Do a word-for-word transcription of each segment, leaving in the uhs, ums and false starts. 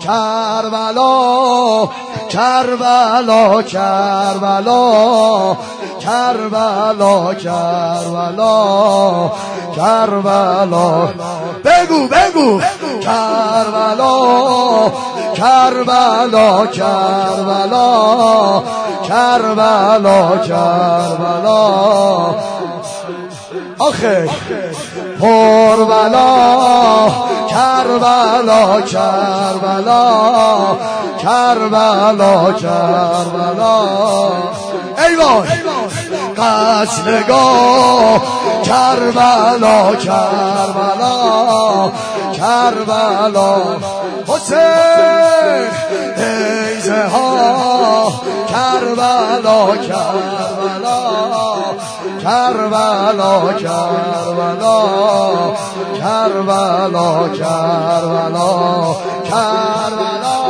کربلا کربلا کربلا کربلا کربلا کربلا بگو بگو کربلا کربلا کربلا کربلا کربلا آخه پربلا کربلا کربلا کربلا کربلا ای وای قتلگاه کربلا کربلا کربلا حسین ایزه ها کربلا کربلا کربلا کربلا کربلا کربلا کربلا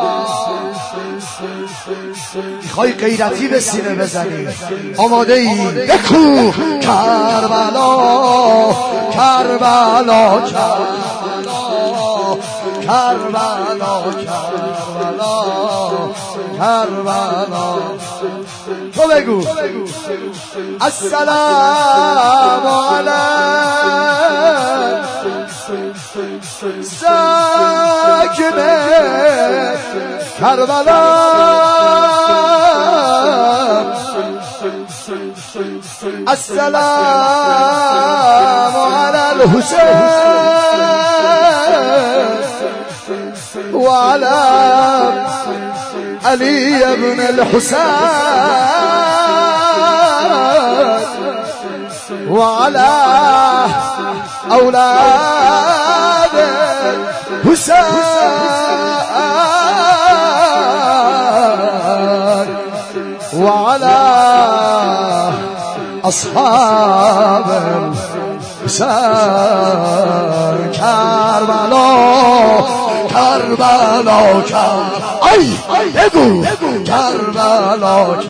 میخوای غیرتی به سینه بزنی آماده ای بکو کربلا کربلا کربلا کربلا کربلا کربلا تو بگو السلام علیک ساکن کربلا السلام علی الحسین وعلى علي بن الحسين وعلى أولاد حسين وعلى أصحاب حسين كربلا كربلا كربلا أي بگو كربلا